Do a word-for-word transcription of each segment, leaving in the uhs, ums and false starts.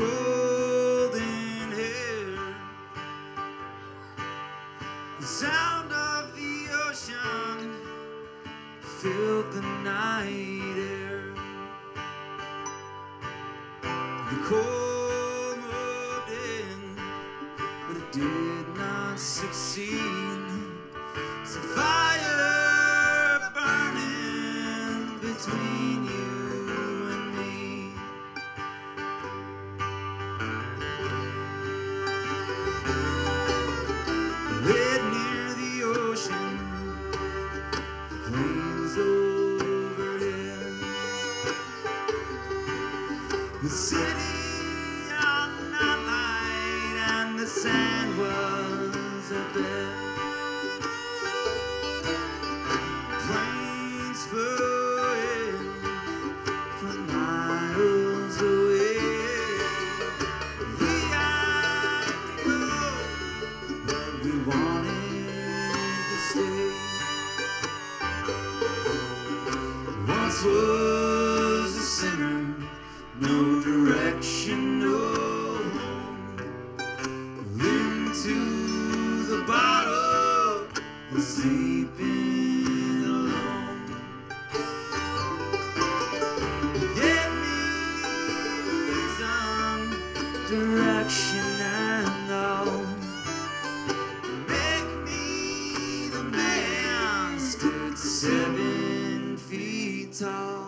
golden hair. The sound of the ocean filled the night air. The cold moved in, but it did not succeed. So fire burning between you and me. Right near the ocean, the plains overhead, the city on that night, and the sand was a bed. Planes flowing from miles away. We had to go, but we wanted to stay. Once was a sinner, no direction, no home. Into the bottle, was sleeping alone. Give me reason, direction, and all. Make me the man stood seven feet tall.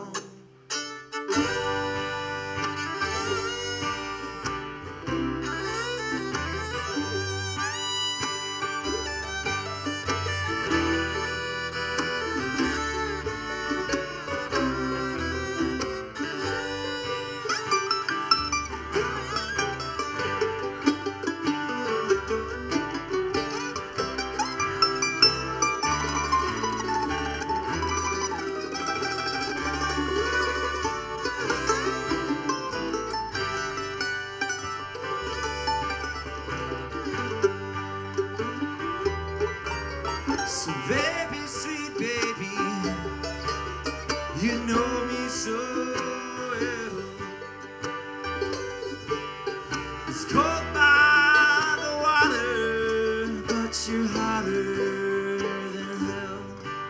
So baby, sweet baby, you know me so well. It's cold by the water, but you're hotter than hell.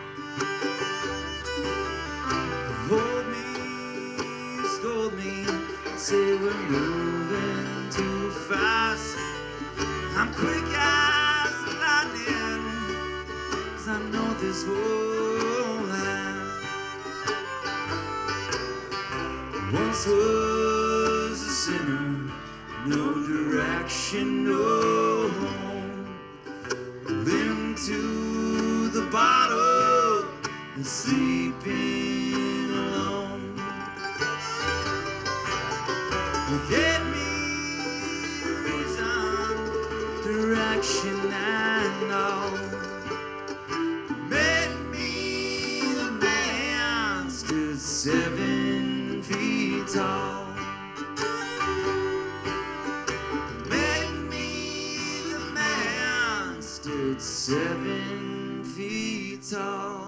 Hold me, scold me, say we're moving too fast. I'm quick as lightning, 'cause I know this won't last. Once was a sinner, no direction, no home. Into the bottle and sleeping alone. Give me reason, direction, and all. Make me the man stood seven feet tall. Make me the man stood seven feet tall.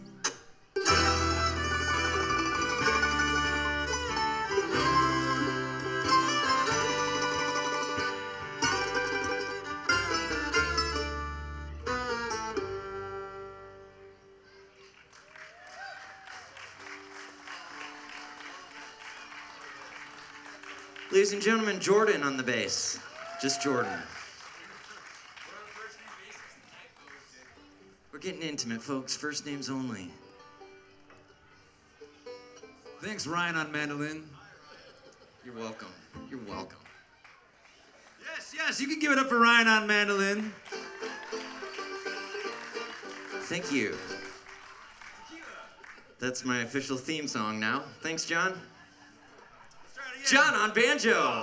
Ladies and gentlemen, Jordan on the bass. Just Jordan. We're getting intimate, folks. First names only. Thanks, Ryan, on mandolin. You're welcome. You're welcome. Yes, yes, you can give it up for Ryan on mandolin. Thank you. That's my official theme song now. Thanks, John. John on banjo.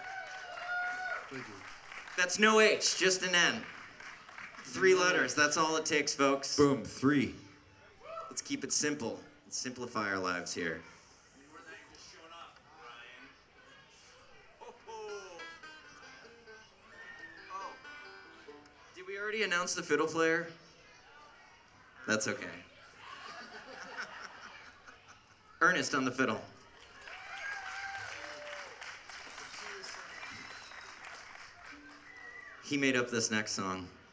That's no H, just an N. Three letters, that's all it takes, folks. Boom, three. Let's keep it simple. Let's simplify our lives here. Did we already announce the fiddle player? That's okay. Ernest on the fiddle. he made up this next song.